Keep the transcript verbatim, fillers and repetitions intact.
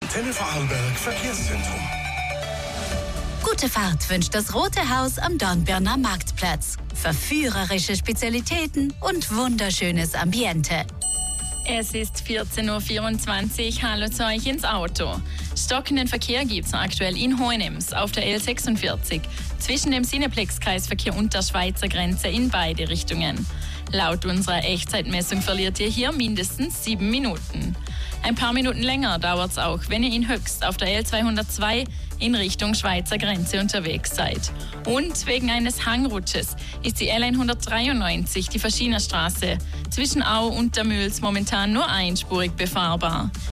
Antenne Vorarlberg Verkehrszentrum. Gute Fahrt wünscht das Rote Haus am Dornbirner Marktplatz. Verführerische Spezialitäten und wunderschönes Ambiente. Es ist vierzehn Uhr vierundzwanzig. Hallo zu euch ins Auto. Stockenden Verkehr gibt es aktuell in Hohenems auf der L sechsundvierzig zwischen dem Cineplex-Kreisverkehr und der Schweizer Grenze in beide Richtungen. Laut unserer Echtzeitmessung verliert ihr hier mindestens sieben Minuten. Ein paar Minuten länger dauert es auch, wenn ihr in Höchst auf der L zweihundertzwei in Richtung Schweizer Grenze unterwegs seid. Und wegen eines Hangrutsches ist die L hundertdreiundneunzig, die Verschienerstraße, zwischen Au und der Mühls momentan nur einspurig befahrbar.